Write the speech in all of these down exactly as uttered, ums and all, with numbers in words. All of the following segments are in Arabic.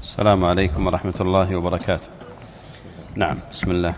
السلام عليكم ورحمة الله وبركاته. نعم، بسم الله.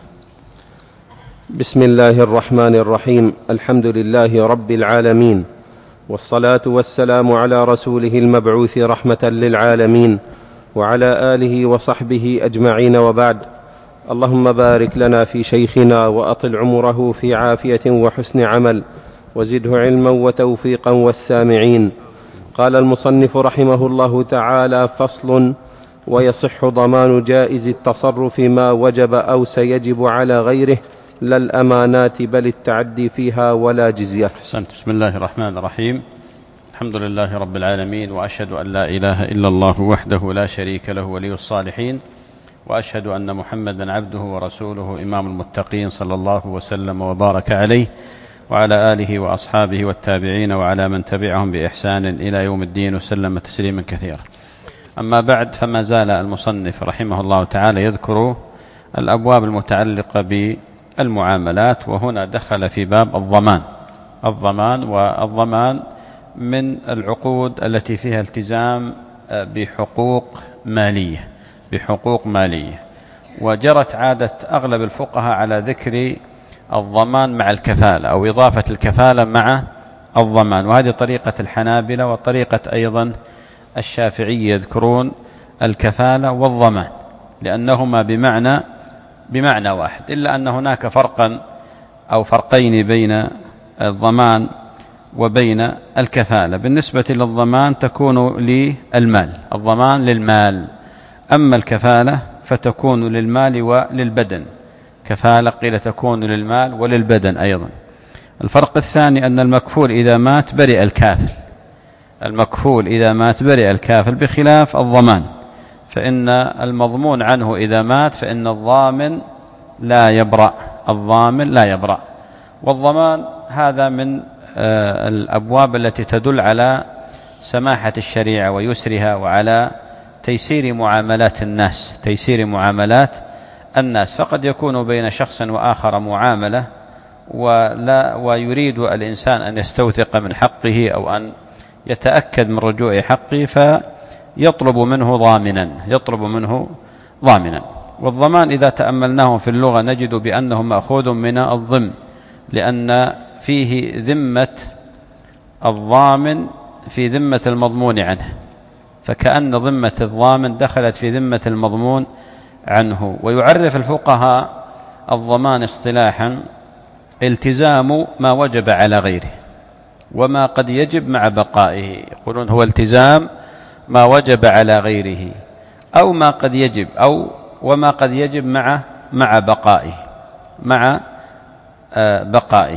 بسم الله الرحمن الرحيم. الحمد لله رب العالمين، والصلاة والسلام على رسوله المبعوث رحمة للعالمين، وعلى آله وصحبه أجمعين، وبعد. اللهم بارك لنا في شيخنا وأطل عمره في عافية وحسن عمل، وزده علما وتوفيقا والسامعين. قال المصنف رحمه الله تعالى: فصل: ويصح ضمان جائز التصرف ما وجب أو سيجب على غيره، لا الأمانات بل التعدي فيها ولا جزية. أحسنت. بسم الله الرحمن الرحيم. الحمد لله رب العالمين، وأشهد أن لا إله إلا الله وحده لا شريك له ولي الصالحين، وأشهد أن محمدا عبده ورسوله إمام المتقين، صلى الله وسلم وبارك عليه وعلى آله وأصحابه والتابعين وعلى من تبعهم بإحسان إلى يوم الدين، وسلم تسليما كثيرا. أما بعد، فما زال المصنف رحمه الله تعالى يذكر الأبواب المتعلقة بالمعاملات، وهنا دخل في باب الضمان. الضمان والضمان من العقود التي فيها التزام بحقوق مالية بحقوق مالية وجرت عادة أغلب الفقهاء على ذكر الضمان مع الكفالة، أو إضافة الكفالة مع الضمان، وهذه طريقة الحنابلة وطريقة أيضا الشافعية، يذكرون الكفالة والضمان لأنهما بمعنى بمعنى واحد، إلا أن هناك فرقا أو فرقين بين الضمان وبين الكفالة. بالنسبة للضمان تكون للمال، الضمان للمال، أما الكفالة فتكون للمال وللبدن. كفالة قيل تكون للمال وللبدن أيضا. الفرق الثاني أن المكفول إذا مات برئ الكافل، المكفول إذا مات برئ الكافل، بخلاف الضمان، فإن المضمون عنه إذا مات فإن الضامن لا يبرأ الضامن لا يبرأ والضمان هذا من الأبواب التي تدل على سماحة الشريعة ويسرها، وعلى تيسير معاملات الناس تيسير معاملات الناس فقد يكون بين شخص وآخر معاملة ولا ويريد الإنسان أن يستوثق من حقه أو أن يتأكد من رجوع حقه، فيطلب منه ضامنا يطلب منه ضامنا والضمان إذا تأملناه في اللغة نجد بأنه مأخوذ من الضمن، لأن فيه ذمة الضامن في ذمة المضمون عنه، فكأن ذمة الضامن دخلت في ذمة المضمون عنه. ويعرف الفقهاء الضمان اصطلاحا: التزام ما وجب على غيره وما قد يجب مع بقائه. يقولون هو التزام ما وجب على غيره، أو ما قد يجب، أو وما قد يجب مع مع بقائه مع آه بقائه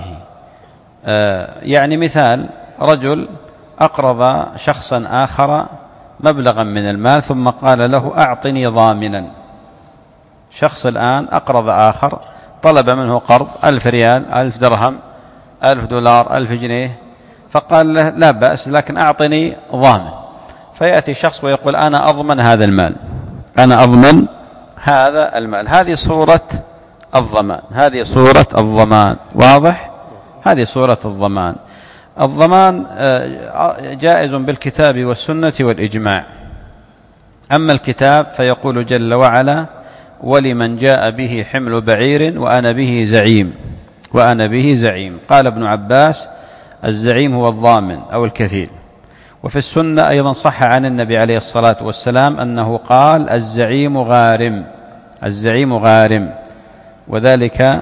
آه يعني مثال: رجل أقرض شخصا آخر مبلغا من المال ثم قال له: أعطني ضامنا. شخص الآن أقرض آخر، طلب منه قرض ألف ريال، ألف درهم، ألف دولار، ألف جنيه، فقال له: لا بأس، لكن أعطني ضامن. فيأتي شخص ويقول: أنا أضمن هذا المال أنا أضمن هذا المال هذه صورة الضمان هذه صورة الضمان واضح؟ هذه صورة الضمان. الضمان جائز بالكتاب والسنة والإجماع. أما الكتاب فيقول جل وعلا: ولمن جاء به حمل بعير وأنا به زعيم وأنا به زعيم. قال ابن عباس: الزعيم هو الضامن أو الكفيل. وفي السنة أيضا صح عن النبي عليه الصلاة والسلام أنه قال: الزعيم غارم الزعيم غارم وذلك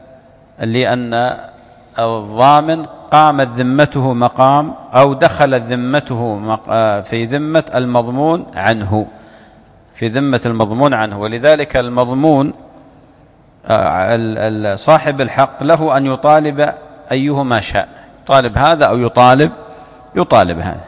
لأن الضامن قامت ذمته مقام أو دخلت ذمته في ذمة المضمون عنه في ذمة المضمون عنه ولذلك المضمون صاحب الحق له أن يطالب أيهما شاء، يطالب هذا أو يطالب يطالب هذا.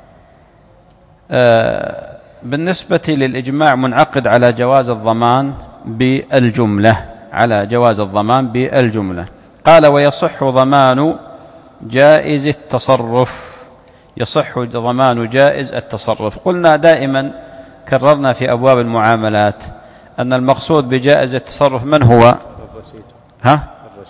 بالنسبة للإجماع منعقد على جواز الضمان بالجملة على جواز الضمان بالجملة. قال: ويصح ضمان جائز التصرف يصح ضمان جائز التصرف. قلنا دائما، كررنا في أبواب المعاملات، أن المقصود بجائز التصرف من هو؟ ها؟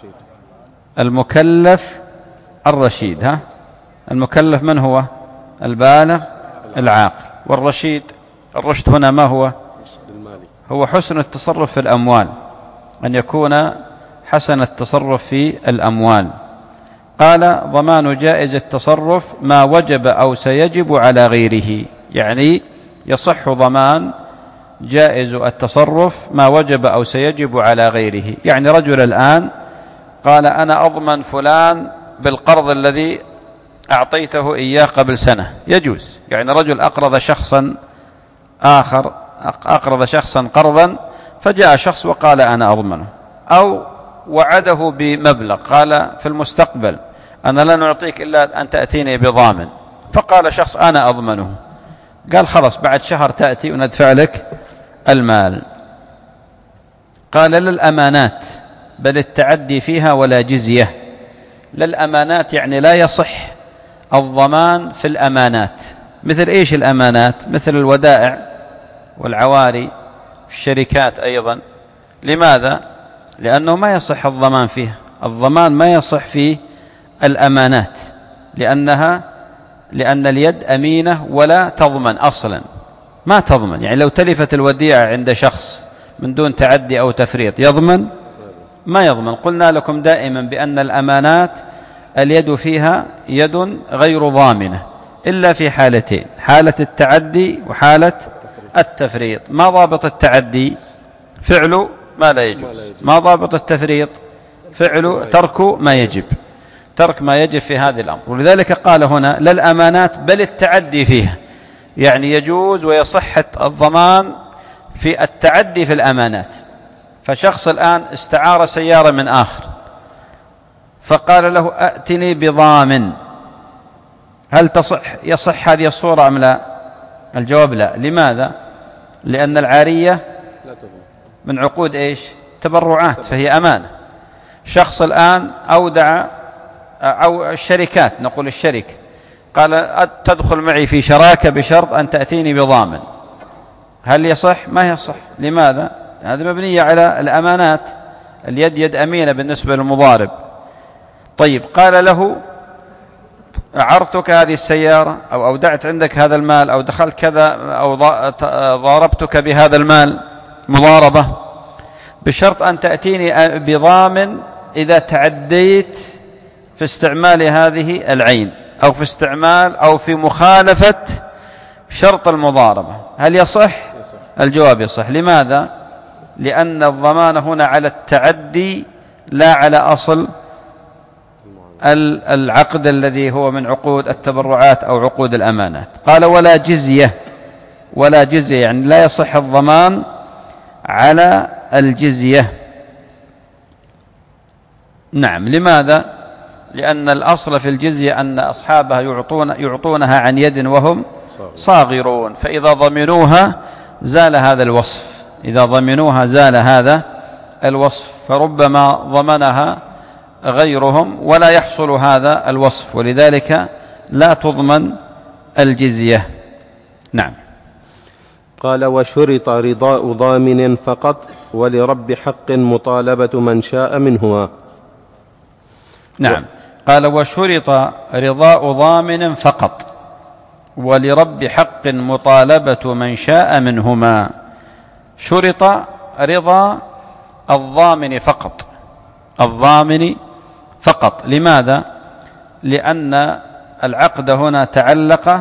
المكلف الرشيد. ها؟ المكلف من هو؟ البالغ العاقل. والرشيد الرشد هنا ما هو؟ هو حسن التصرف في الأموال، أن يكون حسن التصرف في الأموال. قال ضمان جائز التصرف ما وجب أو سيجب على غيره، يعني يصح ضمان جائز التصرف ما وجب أو سيجب على غيره. يعني رجل الآن قال أنا أضمن فلان بالقرض الذي أعطيته إياه قبل سنة، يجوز. يعني رجل أقرض شخصا آخر أقرض شخصا قرضا، فجاء شخص وقال أنا أضمنه، أو وعده بمبلغ قال في المستقبل أنا لا نعطيك إلا أن تأتيني بضامن، فقال شخص أنا أضمنه، قال خلاص بعد شهر تأتي وندفع لك المال. قال للأمانات بل التعدي فيها ولا جزية. للأمانات يعني لا يصح الضمان في الأمانات. مثل إيش الأمانات؟ مثل الودائع والعواري، الشركات أيضا. لماذا؟ لأنه ما يصح الضمان فيها. الضمان ما يصح في الأمانات، لأنها لأن اليد أمينة ولا تضمن أصلا، ما تضمن. يعني لو تلفت الوديعة عند شخص من دون تعدي أو تفريط يضمن؟ ما يضمن. قلنا لكم دائما بأن الأمانات اليد فيها يد غير ضامنة إلا في حالتين: حالة التعدي وحالة التفريط. ما ضابط التعدي؟ فعل ما لا يجوز. ما ضابط التفريط؟ فعل ترك ما يجب، ترك ما يجب في هذا الأمر. ولذلك قال هنا للأمانات بل التعدي فيها، يعني يجوز ويصح الضمان في التعدي في الأمانات. فشخص الآن استعار سيارة من آخر فقال له أأتني بضامن، هل تصح يصح هذه الصورة أم لا؟ الجواب لا. لماذا؟ لأن العارية من عقود إيش؟ تبرعات، فهي أمانة. شخص الآن أودع أو الشركات، نقول الشركة قال تدخل معي في شراكة بشرط أن تأتيني بضامن، هل يصح؟ ما يصح. لماذا؟ هذه مبنية على الأمانات، اليد يد أمينة بالنسبة للمضارب. طيب قال له أعرتك هذه السيارة أو أودعت عندك هذا المال أو دخلت كذا أو ضاربتك بهذا المال مضاربة بشرط أن تأتيني بضامن إذا تعديت في استعمال هذه العين أو في استعمال أو في مخالفة شرط المضاربة، هل يصح؟ الجواب يصح. لماذا؟ لأن الضمان هنا على التعدي لا على أصل العقد الذي هو من عقود التبرعات أو عقود الأمانات. قال ولا جزية. ولا جزية يعني لا يصح الضمان على الجزية. نعم. لماذا؟ لأن الأصل في الجزية أن أصحابها يعطون يعطونها عن يد وهم صاغرون، فإذا ضمنوها زال هذا الوصف، إذا ضمنوها زال هذا الوصف، فربما ضمنها غيرهم ولا يحصل هذا الوصف، ولذلك لا تضمن الجزية. نعم. قال وشرط رضاء ضامن فقط ولرب حق مطالبة من شاء منهما. نعم. قال وشرط رضاء ضامن فقط ولرب حق مطالبة من شاء منهما. شرط رضا الضامن فقط، الضامن فقط. لماذا؟ لأن العقد هنا تعلق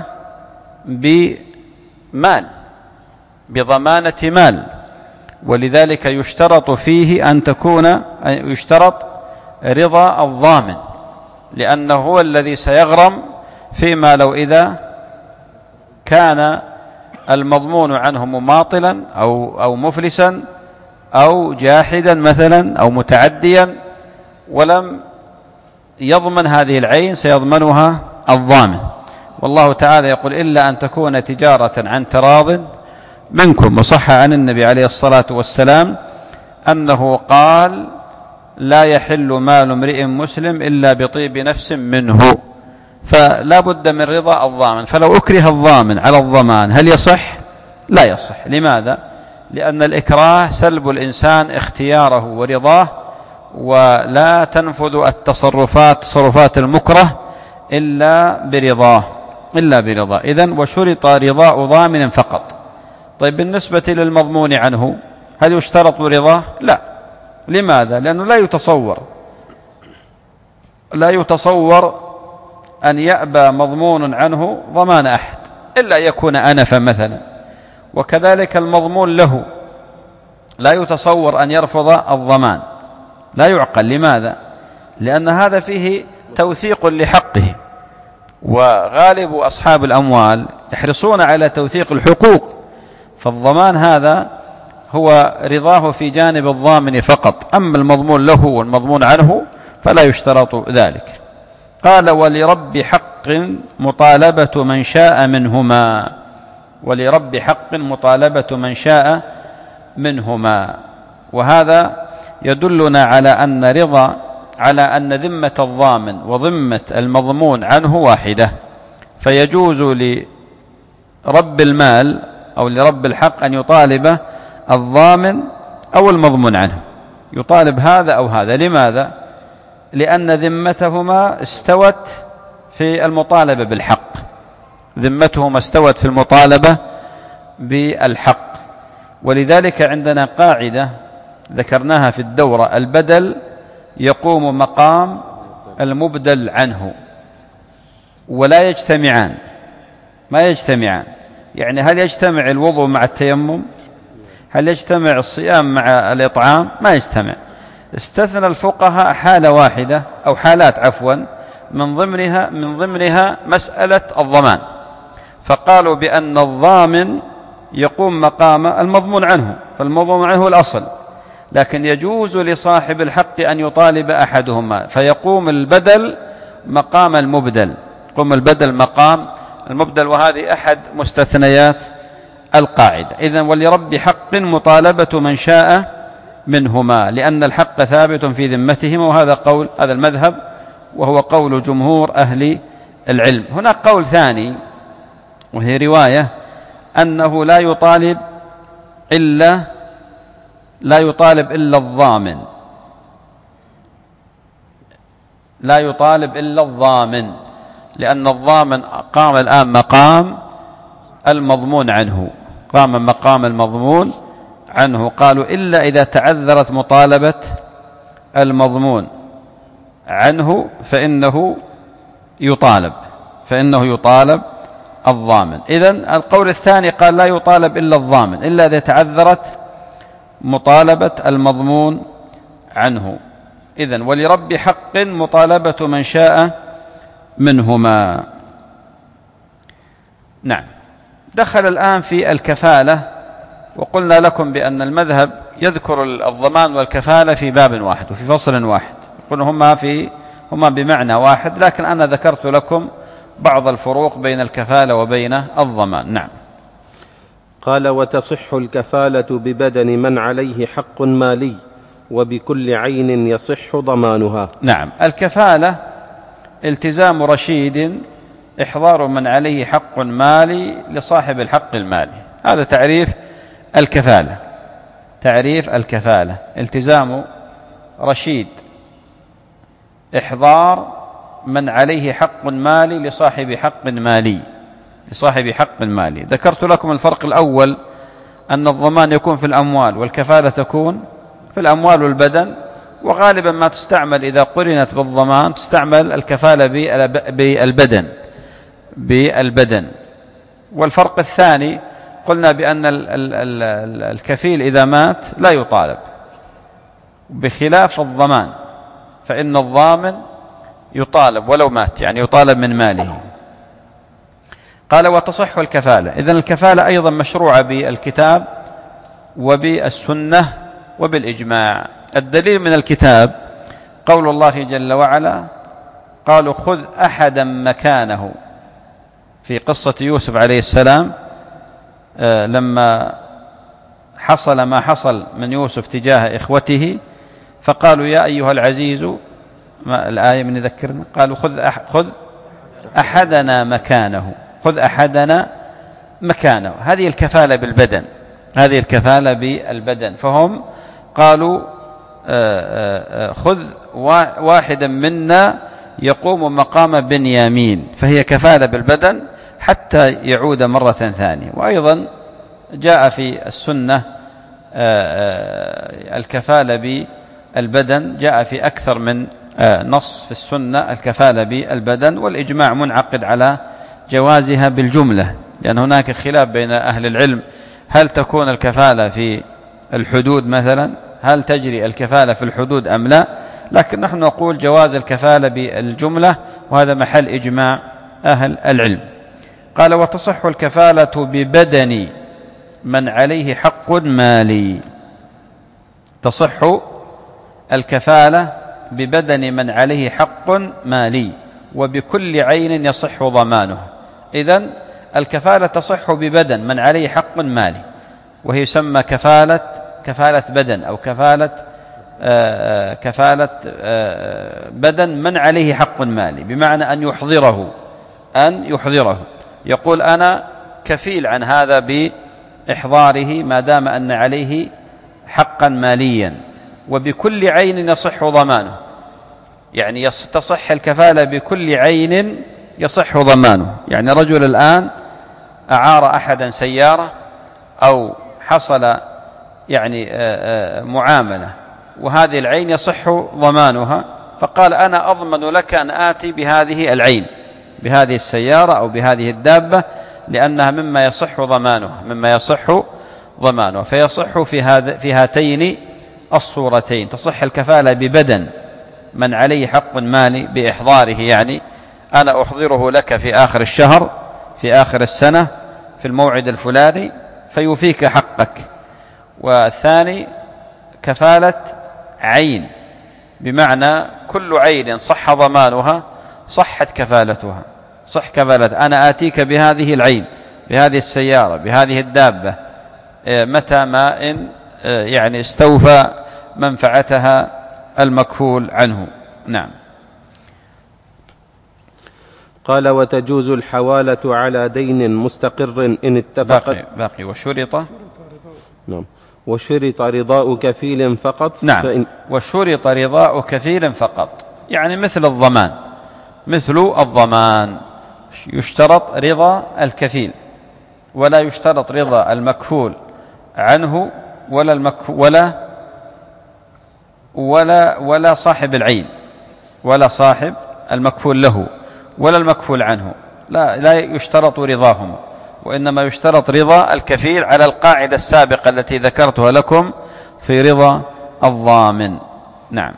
بمال، بضمانة مال، ولذلك يشترط فيه أن تكون يشترط رضا الضامن، لأنه هو الذي سيغرم فيما لو إذا كان المضمون عنه مماطلا أو أو مفلسا أو جاحدا مثلا أو متعديا ولم يضمن هذه العين سيضمنها الضامن. والله تعالى يقول إلا أن تكون تجارة عن تراض منكم. وصح عن النبي عليه الصلاة والسلام أنه قال لا يحل مال امرئ مسلم إلا بطيب نفس منه، فلا بد من رضا الضامن. فلو أكره الضامن على الضمان هل يصح؟ لا يصح. لماذا؟ لأن الإكراه سلب الإنسان اختياره ورضاه، ولا تنفذ التصرفات تصرفات المكره إلا برضاه إلا برضاه. إذن وشرط رضاء ضامن فقط، طيب بالنسبة للمضمون عنه هل يشترط رضاه؟ لا. لماذا؟ لأنه لا يتصور لا يتصور أن يأبى مضمون عنه ضمان أحد إلا يكون أنفا مثلا، وكذلك المضمون له لا يتصور أن يرفض الضمان، لا يعقل. لماذا؟ لأن هذا فيه توثيق لحقه، وغالب أصحاب الأموال يحرصون على توثيق الحقوق، فالضمان هذا هو رضاه في جانب الضامن فقط، أما المضمون له والمضمون عنه فلا يشترط ذلك. قال ولرب حق مطالبة من شاء منهما، ولرب حق مطالبة من شاء منهما. وهذا يدلنا على أن رضا على أن ذمة الضامن وذمة المضمون عنه واحدة، فيجوز لرب المال أو لرب الحق أن يطالب الضامن أو المضمون عنه، يطالب هذا أو هذا. لماذا؟ لأن ذمتهما استوت في المطالبة بالحق، ذمتهما استوت في المطالبة بالحق. ولذلك عندنا قاعدة ذكرناها في الدورة: البدل يقوم مقام المبدل عنه ولا يجتمعان، ما يجتمعان. يعني هل يجتمع الوضوء مع التيمم؟ هل يجتمع الصيام مع الإطعام؟ ما يجتمع. استثنى الفقهاء حالة واحدة أو حالات عفوا من ضمنها من ضمنها مسألة الضمان، فقالوا بأن الضامن يقوم مقام المضمون عنه، فالمضمون عنه الأصل، لكن يجوز لصاحب الحق أن يطالب أحدهما، فيقوم البدل مقام المبدل، يقوم البدل مقام المبدل، وهذه أحد مستثنيات القاعدة. إذن ولرب حق مطالبة من شاء منهما، لأن الحق ثابت في ذمتهما، وهذا قول هذا المذهب وهو قول جمهور أهل العلم. هناك قول ثاني وهي رواية أنه لا يطالب إلا لا يطالب إلا الضامن، لا يطالب إلا الضامن، لأن الضامن قام الآن مقام المضمون عنه، قام مقام المضمون عنه. قالوا إلا إذا تعذرت مطالبة المضمون عنه فإنه يطالب فإنه يطالب الضامن. إذن القول الثاني قال لا يطالب إلا الضامن إلا إذا تعذرت مطالبة المضمون عنه. إذن ولرب حق مطالبة من شاء منهما. نعم. دخل الآن في الكفالة، وقلنا لكم بأن المذهب يذكر الضمان والكفالة في باب واحد وفي فصل واحد، يقول هما في هما بمعنى واحد، لكن أنا ذكرت لكم بعض الفروق بين الكفالة وبين الضمان. نعم. قال وتصح الكفالة ببدن من عليه حق مالي وبكل عين يصح ضمانها. نعم. الكفالة التزام رشيد إحضار من عليه حق مالي لصاحب الحق المالي، هذا تعريف الكفالة. تعريف الكفالة التزام رشيد إحضار من عليه حق مالي لصاحب حق مالي لصاحب حق مالي. ذكرت لكم الفرق الأول أن الضمان يكون في الأموال والكفالة تكون في الأموال والبدن، وغالبا ما تستعمل إذا قرنت بالضمان تستعمل الكفالة بالبدن بالبدن. والفرق الثاني قلنا بأن الكفيل إذا مات لا يطالب، بخلاف الضمان فإن الضامن يطالب ولو مات، يعني يطالب من ماله. قال وتصح الكفالة. إذن الكفالة أيضا مشروعة بالكتاب وبالسنة وبالإجماع. الدليل من الكتاب قول الله جل وعلا: قالوا خذ أحدا مكانه، في قصة يوسف عليه السلام لما حصل ما حصل من يوسف تجاه إخوته، فقالوا يا أيها العزيز، ما الآية من يذكرنا؟ قالوا خذ أح خذ أحدنا مكانه خذ أحدنا مكانه. هذه الكفالة بالبدن، هذه الكفالة بالبدن. فهم قالوا خذ واحدا منا يقوم مقام بنيامين، فهي كفالة بالبدن حتى يعود مرة ثانية. وأيضا جاء في السنة الكفالة بالبدن، جاء في أكثر من نص في السنة الكفالة بالبدن، والإجماع منعقد على جوازها بالجملة، لأن هناك خلاف بين أهل العلم هل تكون الكفالة في الحدود مثلا، هل تجري الكفالة في الحدود أم لا، لكن نحن نقول جواز الكفالة بالجملة، وهذا محل إجماع أهل العلم. قال: وتصح الكفالة ببدن من عليه حق مالي. تصح الكفالة ببدن من عليه حق مالي وبكل عين يصح ضمانه. إذن الكفالة تصح ببدن من عليه حق مالي، وهي يسمى كفالة كفالة بدن أو كفالة آه كفالة آه بدن من عليه حق مالي، بمعنى أن يحضره أن يحضره يقول أنا كفيل عن هذا بإحضاره ما دام أن عليه حقا ماليا، وبكل عين يصح ضمانه، يعني تصح الكفالة بكل عين يصح ضمانه. يعني رجل الآن أعار أحدا سيارة أو حصل يعني معاملة، وهذه العين يصح ضمانها، فقال أنا أضمن لك أن آتي بهذه العين، بهذه السيارة أو بهذه الدابة، لأنها مما يصح ضمانها مما يصح ضمانها فيصح في هذا في هاتين الصورتين. تصح الكفالة ببدن من عليه حق مالي بإحضاره، يعني أنا أحضره لك في آخر الشهر في آخر السنة في الموعد الفلاني فيوفيك حقك. والثاني كفالة عين، بمعنى كل عين صح ضمانها صحت كفالتها، صح كفالة أنا آتيك بهذه العين بهذه السيارة بهذه الدابة متى ما إن يعني استوفى منفعتها المكفول عنه. نعم. قال: وتجوز الحوالة على دين مستقر إن اتفقت باقي, باقي وشرط نعم وشرط رضاء كفيل فقط. نعم فإن وشرط رضاء كفيل فقط، يعني مثل الضمان مثل الضمان يشترط رضا الكفيل، ولا يشترط رضا المكفول عنه ولا المكفول ولا ولا ولا صاحب العين ولا صاحب المكفول له ولا المكفول عنه، لا لا يشترط رضاهما، وإنما يشترط رضا الكفيل على القاعدة السابقة التي ذكرتها لكم في رضا الضامن. نعم.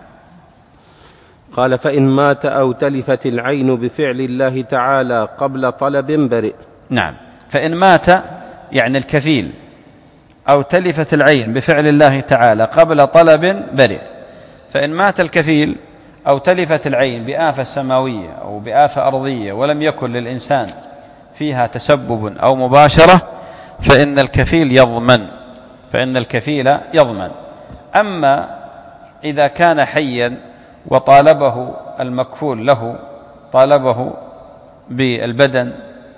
قال: فإن مات أو تلفت العين بفعل الله تعالى قبل طلب برئ. نعم. فإن مات يعني الكفيل أو تلفت العين بفعل الله تعالى قبل طلب برئ. فإن مات الكفيل أو تلفت العين بآفة سماوية أو بآفة أرضية ولم يكن للإنسان فيها تسبب أو مباشرة فإن الكفيل يضمن فإن الكفيل يضمن. أما إذا كان حيا وطالبه المكفول له طالبه بالبدن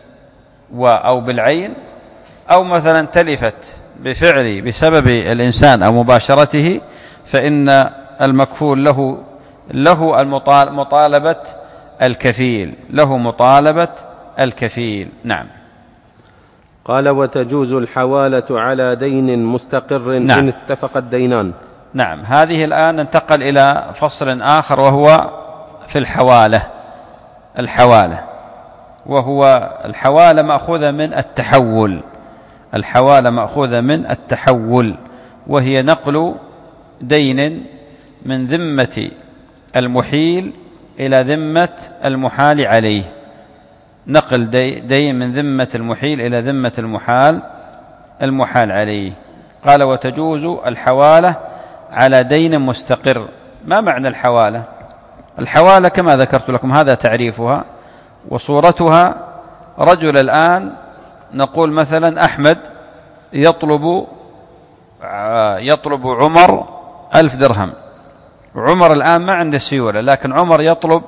أو بالعين، أو مثلا تلفت بفعل بسبب الإنسان أو مباشرته، فإن المكفول له له مطالبة الكفيل له مطالبة الكفيل. نعم. قال: وتجوز الحوالة على دين مستقر نعم. إن اتفق الدينان. نعم. هذه الآن ننتقل إلى فصل آخر وهو في الحوالة الحوالة وهو الحوالة مأخوذة من التحول الحوالة مأخوذة من التحول وهي نقل دين من ذمة المحيل إلى ذمة المحال عليه نقل دين من ذمة المحيل إلى ذمة المحال المحال عليه. قال: وتجوز الحوالة على دين مستقر. ما معنى الحوالة؟ الحوالة كما ذكرت لكم هذا تعريفها وصورتها. رجل الآن نقول مثلا أحمد يطلب يطلب عمر ألف درهم. عمر الآن ما عنده سيولة، لكن عمر يطلب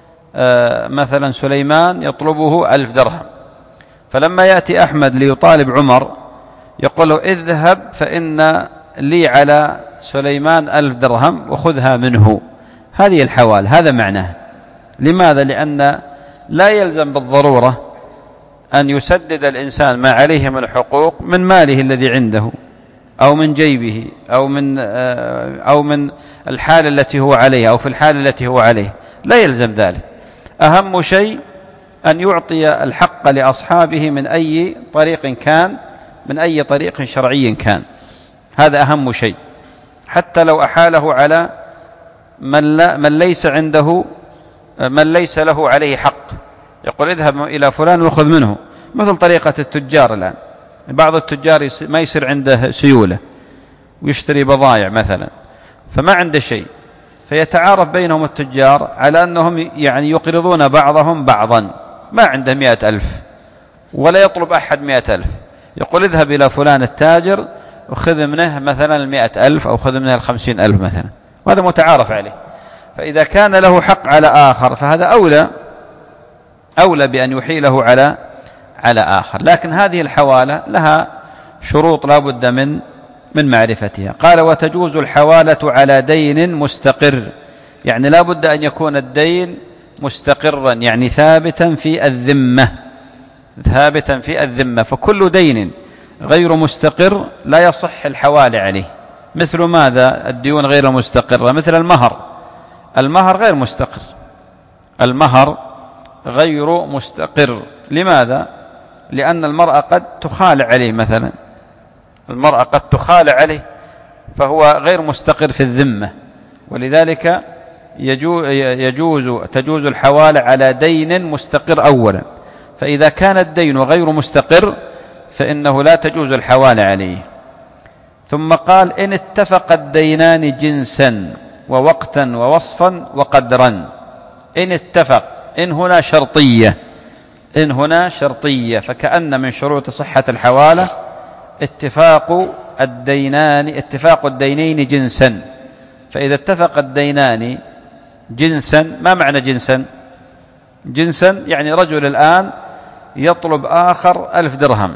مثلا سليمان يطلبه ألف درهم. فلما يأتي أحمد ليطالب عمر يقول له: اذهب فإن لي على سليمان ألف درهم وخذها منه. هذه الحوالة، هذا معناه. لماذا؟ لأن لا يلزم بالضرورة أن يسدد الإنسان ما عليه من الحقوق من ماله الذي عنده أو من جيبه أو من أو من الحال التي هو عليها أو في الحال التي هو عليه، لا يلزم ذلك. أهم شيء أن يعطي الحق لأصحابه من أي طريق كان، من أي طريق شرعي كان، هذا أهم شيء، حتى لو أحاله على من, لا من ليس عنده، من ليس له عليه حق، يقول اذهب إلى فلان وخذ منه، مثل طريقة التجار الآن. بعض التجار ما يصير عنده سيولة ويشتري بضائع مثلا، فما عنده شيء، فيتعارف بينهم التجار على أنهم يعني يقرضون بعضهم بعضا، ما عنده مئة ألف ولا يطلب أحد مئة ألف، يقول اذهب إلى فلان التاجر وخذ منه مثلا المئة ألف أو خذ منه الخمسين ألف مثلا، وهذا متعارف عليه. فإذا كان له حق على آخر فهذا أولى أولى بأن يحيله على على آخر. لكن هذه الحوالة لها شروط لا بد من من معرفتها. قال وتجوز الحوالة على دين مستقر، يعني لا بد أن يكون الدين مستقرا، يعني ثابتا في الذمة، ثابتا في الذمة. فكل دين غير مستقر لا يصح الحوالة عليه. مثل ماذا الديون غير مستقرة؟ مثل المهر، المهر غير مستقر، المهر غير مستقر. لماذا؟ لأن المرأة قد تخالع عليه مثلا، المرأة قد تخالع عليه فهو غير مستقر في الذمة، ولذلك يجوز تجوز الحوالة على دين مستقر أولا. فإذا كان الدين غير مستقر فإنه لا تجوز الحوالة عليه. ثم قال إن اتفق الدينان جنسا ووقتا ووصفا وقدرا. إن اتفق، إن هنا شرطية، إن هنا شرطية، فكأن من شروط صحة الحوالة اتفاق الدينان، اتفاق الدينين جنسا. فإذا اتفق الدينان جنسا، ما معنى جنسا؟ جنسا يعني رجل الآن يطلب آخر ألف درهم،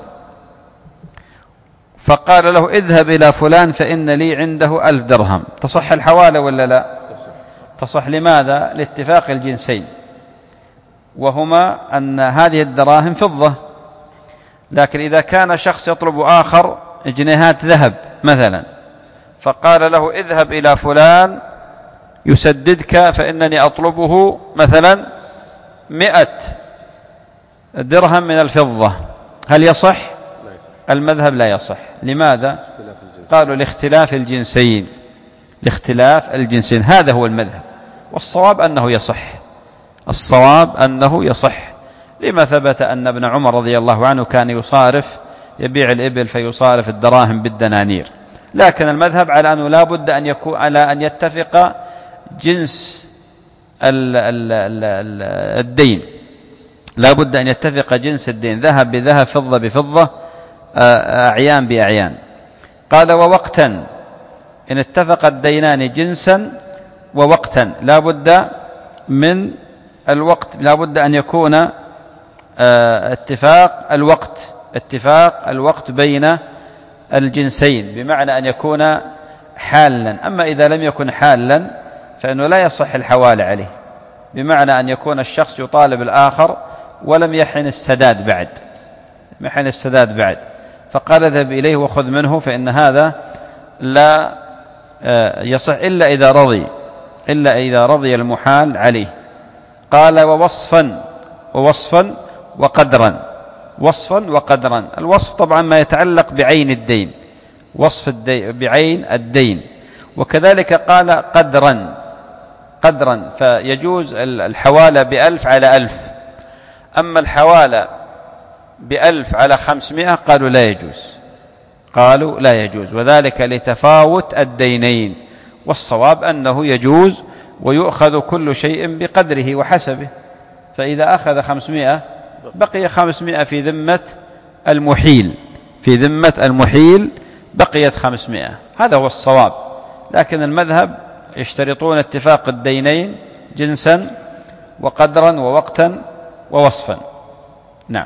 فقال له اذهب إلى فلان فإن لي عنده ألف درهم، تصح الحوالة ولا لا؟ تصح. لماذا؟ لاتفاق الجنسين، وهما أن هذه الدراهم فضة. لكن إذا كان شخص يطلب آخر جنيهات ذهب مثلا، فقال له اذهب إلى فلان يسددك فإنني أطلبه مثلا مئة درهم من الفضة، هل يصح؟ المذهب لا يصح. لماذا؟ قالوا لاختلاف الجنسين، لاختلاف الجنسين، هذا هو المذهب. والصواب أنه يصح، الصواب أنه يصح. لما ثبت أن ابن عمر رضي الله عنه كان يصارف، يبيع الإبل فيصارف الدراهم بالدنانير. لكن المذهب على أنه لا بد أن يكون على أن يتفق جنس ال ال ال ال الدين، لا بد أن يتفق جنس الدين، ذهب بذهب، فضة بفضة، أعيان بأعيان. قال ووقتا، إن اتفق الدينان جنسا ووقتا، لا بد من الوقت، لا بد أن يكون اتفاق الوقت، اتفاق الوقت بين الجنسين، بمعنى أن يكون حالا. أما إذا لم يكن حالا فإنه لا يصح الحوالة عليه، بمعنى أن يكون الشخص يطالب الآخر ولم يحن السداد بعد، محن السداد بعد، فقال اذهب إليه وخذ منه، فإن هذا لا يصح إلا إذا رضي، إلا إذا رضي المحال عليه. قال ووصفا، ووصفا وقدرا، وصفا وقدرا. الوصف طبعا ما يتعلق بعين الدين، وصف الدين بعين الدين. وكذلك قال قدرا، قدرا، فيجوز الحوالة بألف على ألف. أما الحوالة بألف على خمسمائة قالوا لا يجوز، قالوا لا يجوز، وذلك لتفاوت الدينين. والصواب أنه يجوز، ويؤخذ كل شيء بقدره وحسبه. فإذا أخذ خمسمائة بقي خمسمائة في ذمة المحيل، في ذمة المحيل بقيت خمسمائة، هذا هو الصواب. لكن المذهب يشترطون اتفاق الدينين جنسا وقدرا ووقتا ووصفا. نعم.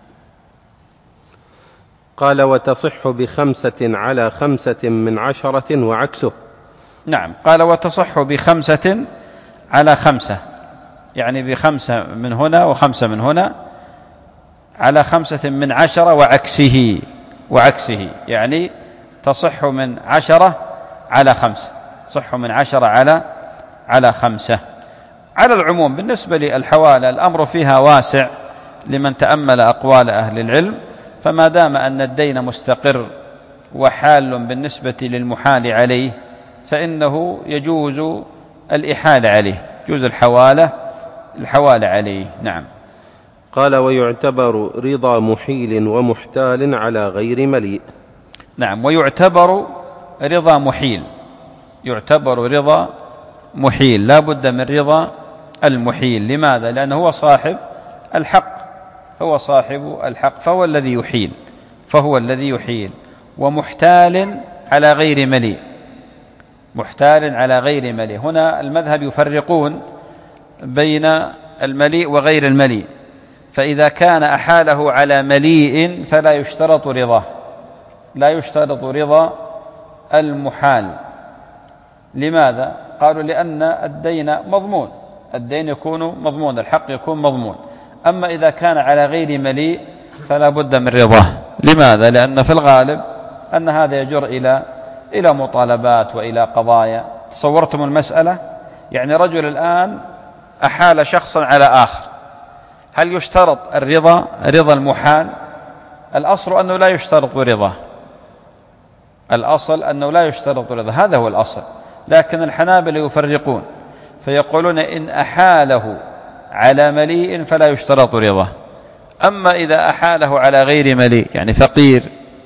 قال وتصح بخمسة على خمسة من عشرة وعكسه. نعم، قال وتصح بخمسة على خمسة، يعني بخمسة من هنا وخمسة من هنا، على خمسة من عشرة وعكسه وعكسه يعني تصح من عشرة على خمسة، تصح من عشرة على على خمسة. على العموم بالنسبة للحوالة الأمر فيها واسع لمن تأمل أقوال أهل العلم، فما دام أن الدين مستقر وحال بالنسبة للمحال عليه فإنه يجوز الإحالة عليه، يجوز الحوالة الحوالة عليه. نعم. قال: ويعتبر رضا محيل ومحتال على غير مليء. نعم، ويعتبر رضا محيل، يعتبر رضا محيل، لا بد من رضا المحيل. لماذا؟ لأنه هو صاحب الحق، هو صاحب الحق فهو الذي يحيل، فهو الذي يحيل. ومحتال على غير مليء، محتال على غير مليء. هنا المذهب يفرقون بين المليء وغير المليء، فإذا كان أحاله على مليء فلا يشترط رضاه، لا يشترط رضا المحال. لماذا؟ قالوا لأن الدين مضمون، الدين يكون مضمون، الحق يكون مضمون. أما إذا كان على غير مليء فلا بد من رضاه. لماذا؟ لأن في الغالب أن هذا يجر إلى إلى مطالبات وإلى قضايا. تصورتم المسألة؟ يعني رجل الآن أحال شخصا على آخر، هل يشترط الرضا رضا المحال؟ الأصل أنه لا يشترط رضاه، الأصل أنه لا يشترط رضا، هذا هو الأصل. لكن الحنابلة يفرقون فيقولون إن أحاله على مليء فلا يشترط رضاه. أما إذا أحاله على غير مليء، يعني فقير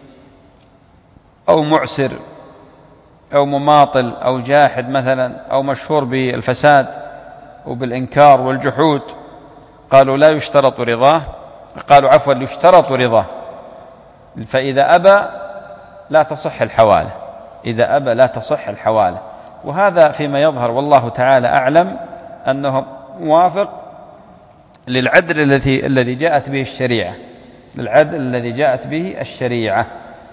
أو معسر أو مماطل أو جاحد مثلا أو مشهور بالفساد وبالإنكار والجحود، قالوا لا يشترط رضاه، قالوا عفوا يشترط رضاه، فإذا أبى لا تصح الحوالة، إذا أبى لا تصح الحوالة. وهذا فيما يظهر والله تعالى أعلم أنه موافق للعدل الذي الذي جاءت به الشريعة، للعدل الذي جاءت به الشريعة.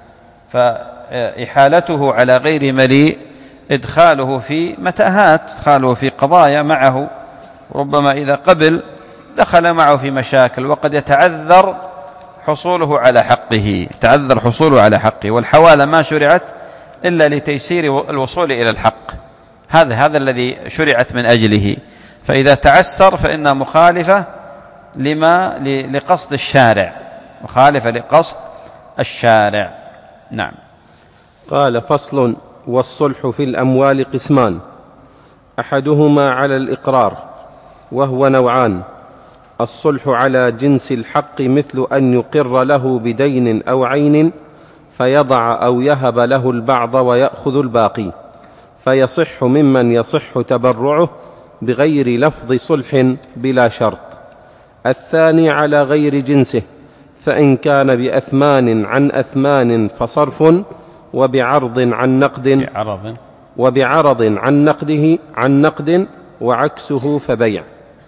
فإحالته على غير مليء إدخاله في متاهات، إدخاله في قضايا معه، ربما إذا قبل دخل معه في مشاكل، وقد يتعذر حصوله على حقه، يتعذر حصوله على حقه. والحوالة ما شرعت إلا لتيسير الوصول إلى الحق، هذا هذا الذي شرعت من أجله. فإذا تعسر فإنها مخالفة لما لقصد الشارع، مخالفة لقصد الشارع. نعم. قال: فصل: والصلح في الأموال قسمان، أحدهما على الإقرار وهو نوعان: الصلح على جنس الحق مثل أن يقر له بدين أو عين فيضع أو يهب له البعض ويأخذ الباقي، فيصح ممن يصح تبرعه بغير لفظ صلح بلا شرط. الثاني على غير جنسه، فإن كان بأثمان عن أثمان فصرف، وبعرض عن نقد وبعرض عن نقده عن نقد وعكسه فبيع.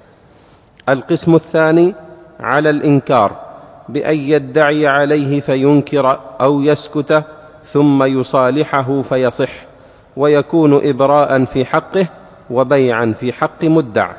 القسم الثاني على الإنكار، بأن يدعي عليه فينكر أو يسكت ثم يصالحه فيصح، ويكون إبراء في حقه وبيعا في حق مدع.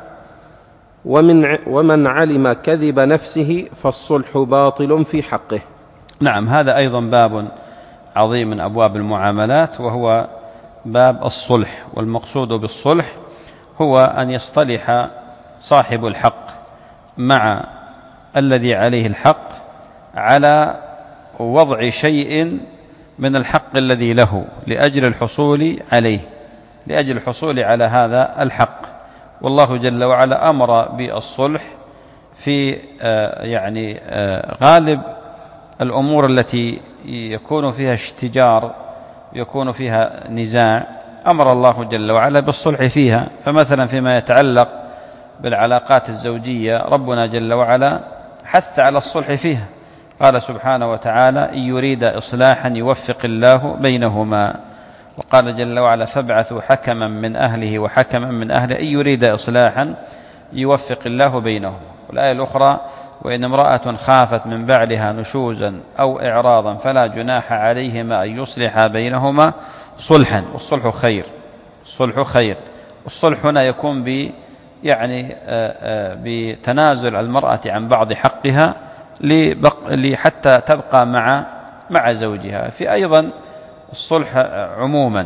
ومن ومن علم كذب نفسه فالصلح باطل في حقه. نعم، هذا أيضا باب عظيم من أبواب المعاملات، وهو باب الصلح. والمقصود بالصلح هو أن يصطلح صاحب الحق مع الذي عليه الحق على وضع شيء من الحق الذي له لأجل الحصول عليه، لأجل الحصول على هذا الحق. والله جل وعلا أمر بالصلح في يعني غالب الأمور التي يكون فيها اشتجار، يكون فيها نزاع، أمر الله جل وعلا بالصلح فيها. فمثلا فيما يتعلق بالعلاقات الزوجية ربنا جل وعلا حث على الصلح فيها، قال سبحانه وتعالى: إن يريد إصلاحا يوفق الله بينهما. وقال جل وعلا: فابعثوا حكما من أهله وحكما من أهله إن يريد إصلاحا يوفق الله بينهما. والآية الأخرى: وإن امرأة خافت من بعلها نشوزا أو إعراضا فلا جناح عليهما أن يصلحا بينهما صلحا. والصلح خير، الصلح خير. والصلح هنا يكون ب يعني بتنازل المرأة عن بعض حقها حتى تبقى مع مع زوجها. في أيضا الصلح عموما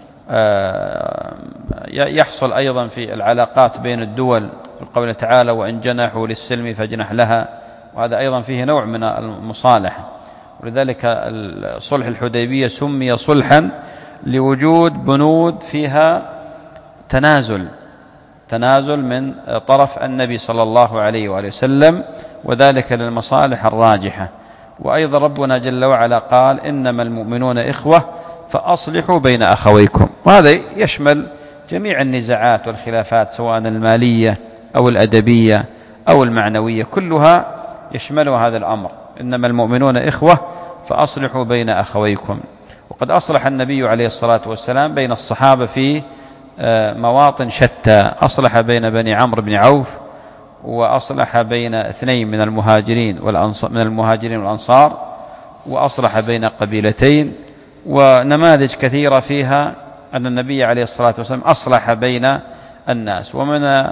يحصل أيضا في العلاقات بين الدول، في قوله تعالى وإن جنحوا للسلم فاجنح لها، وهذا أيضا فيه نوع من المصالحة. ولذلك صلح الحديبية سمي صلحا لوجود بنود فيها تنازل تنازل من طرف النبي صلى الله عليه وآله وسلم، وذلك للمصالح الراجحة. وأيضا ربنا جل وعلا قال إنما المؤمنون إخوة فأصلحوا بين أخويكم، وهذا يشمل جميع النزاعات والخلافات سواء المالية أو الأدبية أو المعنوية، كلها يشملها هذا الأمر، إنما المؤمنون إخوة فأصلحوا بين أخويكم. وقد أصلح النبي عليه الصلاة والسلام بين الصحابة في مواطن شتى، أصلح بين بني عمرو بن عوف، وأصلح بين اثنين من المهاجرين والأنصار من المهاجرين والأنصار، وأصلح بين قبيلتين، ونماذج كثيرة فيها أن النبي عليه الصلاة والسلام أصلح بين الناس. ومن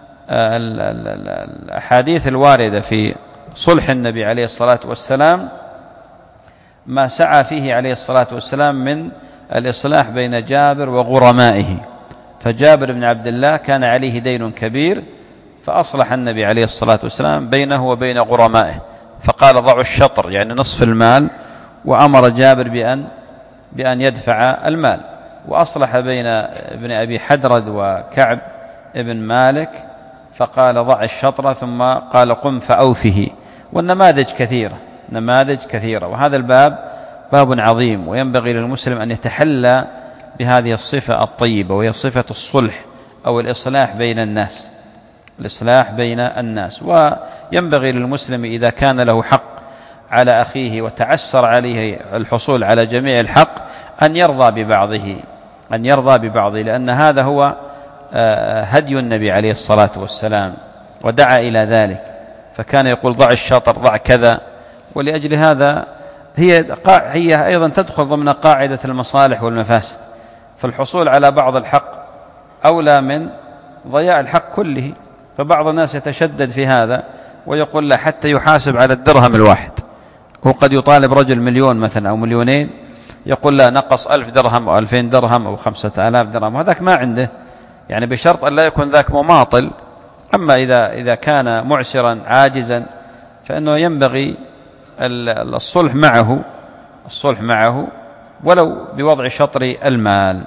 الأحاديث الواردة في صلح النبي عليه الصلاة والسلام ما سعى فيه عليه الصلاة والسلام من الإصلاح بين جابر وغرمائه. فجابر بن عبد الله كان عليه دين كبير، فأصلح النبي عليه الصلاة والسلام بينه وبين غرمائه، فقال ضعوا الشطر يعني نصف المال، وأمر جابر بأن بأن يدفع المال. وأصلح بين ابن أبي حدرد وكعب ابن مالك، فقال ضع الشطر ثم قال قم فأوفه. والنماذج كثيرة نماذج كثيرة وهذا الباب باب عظيم، وينبغي للمسلم أن يتحلى بهذه الصفة الطيبة، وهي صفة الصلح أو الإصلاح بين الناس الإصلاح بين الناس. وينبغي للمسلم إذا كان له حق على أخيه وتعسر عليه الحصول على جميع الحق أن يرضى ببعضه أن يرضى ببعضه لأن هذا هو هدي النبي عليه الصلاة والسلام، ودعا إلى ذلك، فكان يقول ضع الشطر ضع كذا. ولأجل هذا هي هي أيضا تدخل ضمن قاعدة المصالح والمفاسد، فالحصول على بعض الحق أولى من ضياع الحق كله. فبعض الناس يتشدد في هذا ويقول لا حتى يحاسب على الدرهم الواحد، وقد يطالب رجل مليون مثلا أو مليونين، يقول لا نقص ألف درهم أو ألفين درهم أو خمسة آلاف درهم، وهذاك ما عنده، يعني بشرط أن لا يكون ذاك مماطل. أما إذا إذا كان معسرا عاجزا فإنه ينبغي الصلح معه الصلح معه ولو بوضع شطر المال.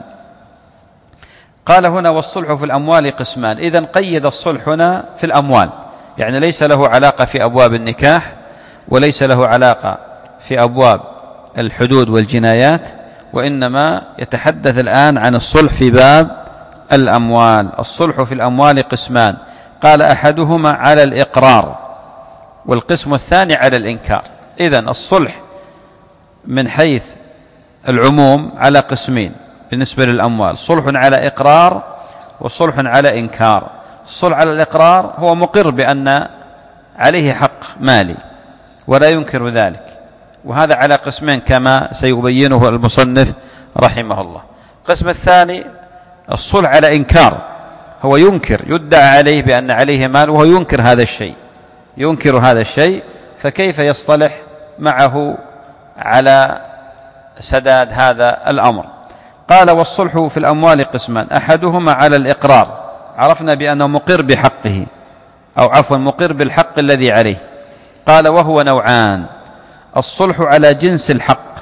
قال هنا والصلح في الأموال قسمان. إذن قيد الصلح هنا في الأموال، يعني ليس له علاقة في أبواب النكاح، وليس له علاقة في أبواب الحدود والجنايات، وإنما يتحدث الآن عن الصلح في باب الأموال. الصلح في الأموال قسمان، قال أحدهما على الإقرار، والقسم الثاني على الإنكار. إذن الصلح من حيث العموم على قسمين بالنسبة للأموال، صلح على إقرار وصلح على إنكار. الصلح على الإقرار هو مقر بأن عليه حق مالي ولا ينكر ذلك، وهذا على قسمين كما سيبينه المصنف رحمه الله. القسم الثاني الصلح على إنكار، هو ينكر، يدعى عليه بأن عليه مال وهو ينكر هذا الشيء ينكر هذا الشيء فكيف يصطلح معه على سداد هذا الأمر؟ قال والصلح في الأموال قسمان، أحدهما على الإقرار، عرفنا بأنه مقر بحقه أو عفوا مقر بالحق الذي عليه. قال وهو نوعان، الصلح على جنس الحق،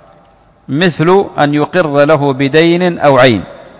مثل أن يقر له بدين أو عين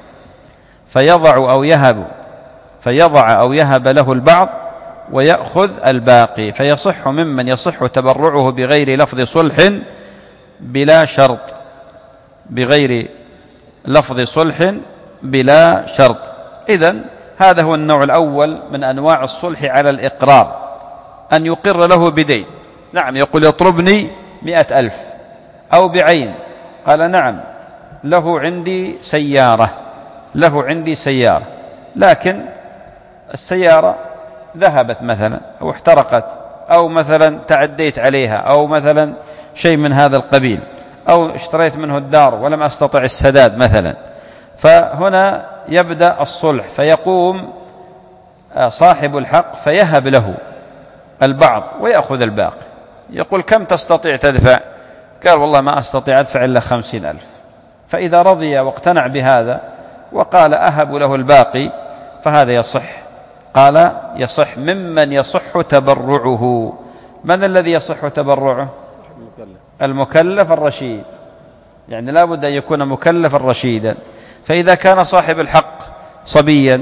فيضع أو يهب فيضع أو يهب له البعض ويأخذ الباقي، فيصح ممن يصح تبرعه بغير لفظ صلح بلا شرط بغير لفظ صلح بلا شرط. إذن هذا هو النوع الأول من أنواع الصلح على الإقرار، أن يقر له بدين، نعم يقول يطلبني مئة ألف، أو بعين، قال نعم له عندي سيارة له عندي سيارة لكن السيارة ذهبت مثلا أو احترقت أو مثلا تعديت عليها أو مثلا شيء من هذا القبيل، أو اشتريت منه الدار ولم أستطع السداد مثلا. فهنا يبدأ الصلح، فيقوم صاحب الحق فيهب له البعض ويأخذ الباقي، يقول كم تستطيع تدفع؟ قال والله ما أستطيع أدفع إلا خمسين ألف. فإذا رضي واقتنع بهذا وقال أهب له الباقي فهذا يصح. قال يصح ممن يصح تبرعه. من الذي يصح تبرعه؟ المكلف الرشيد، يعني لا بد أن يكون مكلفا رشيدا. فإذا كان صاحب الحق صبيا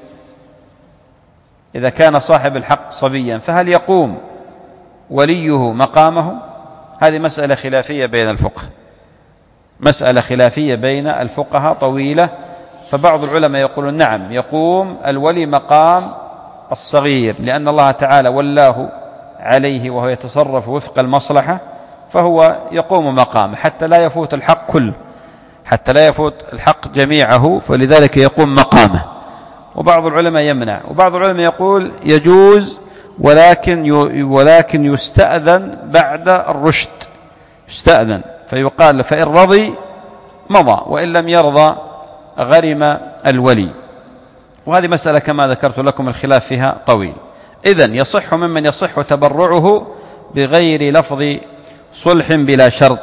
إذا كان صاحب الحق صبيا فهل يقوم وليه مقامه؟ هذه مسألة خلافية بين الفقه مسألة خلافية بين الفقهاء طويلة. فبعض العلماء يقولون نعم، يقوم الولي مقام الصغير، لأن الله تعالى ولاه عليه وهو يتصرف وفق المصلحة، فهو يقوم مقامه حتى لا يفوت الحق كله، حتى لا يفوت الحق جميعه، فلذلك يقوم مقامه. وبعض العلماء يمنع، وبعض العلماء يقول يجوز ولكن ولكن يستأذن بعد الرشد، يستأذن فيقال فإن رضي مضى، وإن لم يرضى غرم الولي. وهذه مسألة كما ذكرت لكم الخلاف فيها طويل. إذن يصح ممن يصح تبرعه بغير لفظ صلح بلا شرط،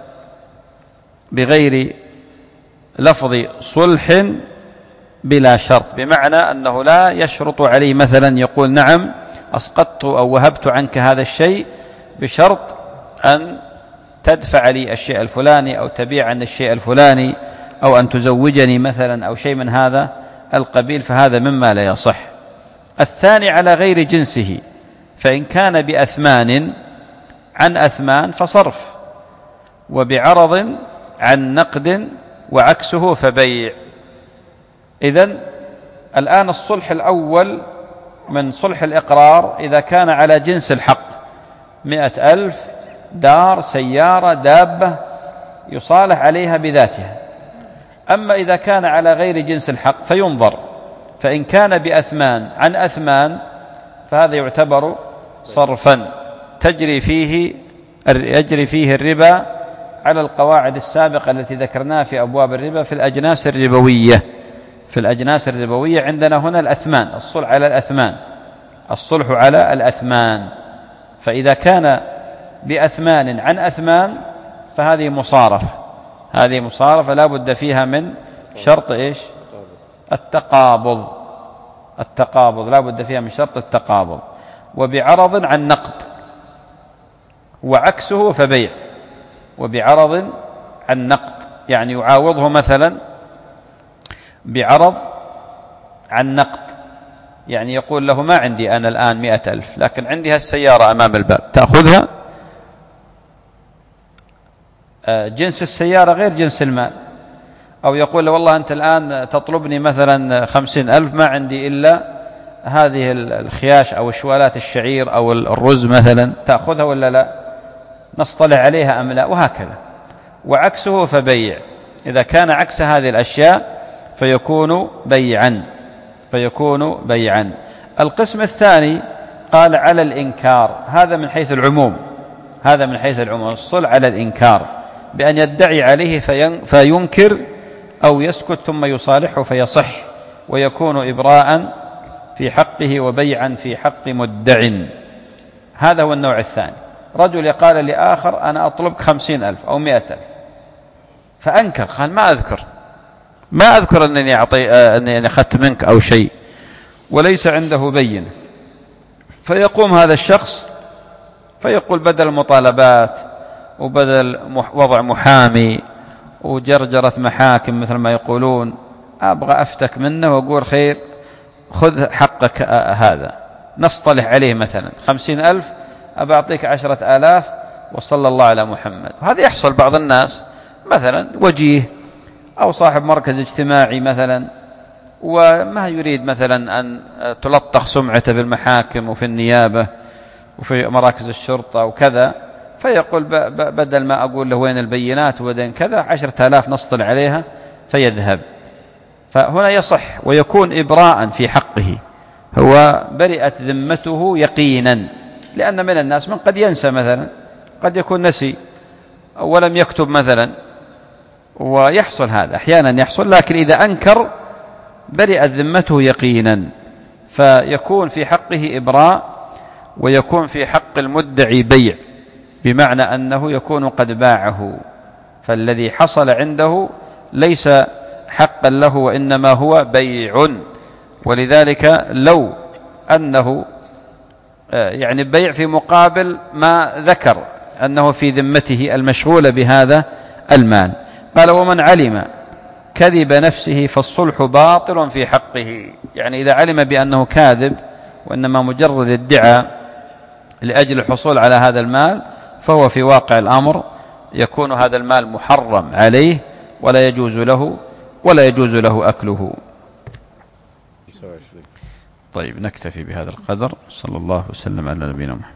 بغير لفظ صلح بلا شرط، بمعنى أنه لا يشرط عليه مثلا يقول نعم أسقطت أو وهبت عنك هذا الشيء بشرط أن تدفع لي الشيء الفلاني أو تبيع عن الشيء الفلاني أو أن تزوجني مثلا أو شيء من هذا القبيل، فهذا مما لا يصح. الثاني على غير جنسه، فإن كان بأثمان عن أثمان فصرف، وبعرض عن نقد وعكسه فبيع. إذن الآن الصلح الأول من صلح الإقرار إذا كان على جنس الحق، مئة ألف دار سيارة دابة يصالح عليها بذاتها. أما إذا كان على غير جنس الحق فينظر، فإن كان بأثمان عن أثمان فهذا يعتبر صرفا تجري فيه يجري فيه الربا على القواعد السابقة التي ذكرناها في أبواب الربا في الأجناس الربوية. في الأجناس الربوية عندنا هنا الأثمان، الصلح على الأثمان، الصلح على الأثمان. فإذا كان بأثمان عن أثمان فهذه مصارفة، هذه مصارفة لا بد فيها من شرط إيش؟ التقابض، التقابض لا بد فيها من شرط التقابض. وبعرض عن نقد وعكسه فبيع، وبعرض عن نقد يعني يعاوضه مثلا بعرض عن نقد، يعني يقول له ما عندي أنا الآن مئة ألف لكن عندي هالسيارة أمام الباب تأخذها، جنس السيارة غير جنس المال. أو يقول له والله أنت الآن تطلبني مثلا خمسين ألف ما عندي إلا هذه الخياش أو شوالات الشعير أو الرز مثلا، تأخذها ولا لا؟ نصطلح عليها أم لا؟ وهكذا. وعكسه فبيع، إذا كان عكس هذه الأشياء فيكون بيعا فيكون بيعا. القسم الثاني قال على الإنكار، هذا من حيث العموم، هذا من حيث العموم الصلح على الإنكار، بأن يدعي عليه فينكر أو يسكت ثم يصالحه فيصح، ويكون إبراء في حقه وبيعا في حق مدع. هذا هو النوع الثاني. رجل قال لآخر أنا أطلبك خمسين ألف أو مئة ألف، فأنكر قال ما أذكر ما أذكر أنني أعطي أنني أخذت منك أو شيء، وليس عنده بينة. فيقوم هذا الشخص فيقول بدل مطالبات وبدل وضع محامي وجرجرة محاكم مثل ما يقولون، أبغى أفتك منه وأقول خير خذ حقك هذا، نصطلح عليه مثلا خمسين ألف أبى أعطيك عشرة آلاف وصلى الله على محمد. وهذا يحصل بعض الناس مثلا وجيه أو صاحب مركز اجتماعي مثلا، وما يريد مثلا أن تلطخ سمعته في المحاكم وفي النيابة وفي مراكز الشرطة وكذا، فيقول بدل ما أقول له وين البينات وين كذا عشرة آلاف نصطل عليها فيذهب. فهنا يصح ويكون إبراء في حقه، هو برئت ذمته يقينا، لأن من الناس من قد ينسى مثلا، قد يكون نسي ولم يكتب مثلا، ويحصل هذا أحيانا يحصل، لكن إذا أنكر برئت ذمته يقينا، فيكون في حقه إبراء ويكون في حق المدعي بيع. بمعنى أنه يكون قد باعه، فالذي حصل عنده ليس حقا له وإنما هو بيع. ولذلك لو أنه يعني بيع في مقابل ما ذكر أنه في ذمته المشغول بهذا المال. قال: ومن علم كذب نفسه فالصلح باطل في حقه. يعني إذا علم بأنه كاذب وإنما مجرد ادعاء لأجل الحصول على هذا المال، فهو في واقع الأمر يكون هذا المال محرم عليه ولا يجوز له ولا يجوز له أكله. طيب، نكتفي بهذا القدر. صلى الله وسلم على نبينا محمد.